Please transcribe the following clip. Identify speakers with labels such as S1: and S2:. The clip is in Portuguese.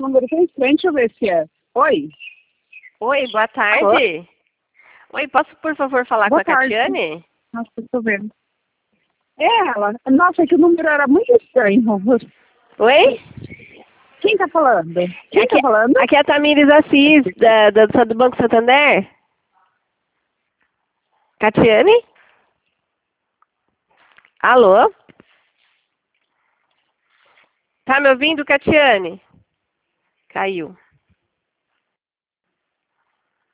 S1: número tão estranho, deixa eu ver se é. Oi?
S2: Oi, boa tarde.
S1: Alô?
S2: Oi, posso, por favor, falar
S1: Boa
S2: com a
S1: tarde.
S2: Catiane?
S1: Nossa, eu tô vendo. É ela. Nossa, é que o número era muito estranho.
S2: Oi?
S1: Quem tá falando? Quem tá falando?
S2: Aqui é a Tamires Assis, do Banco Santander. Catiane? Alô? Tá me ouvindo, Catiane? Caiu.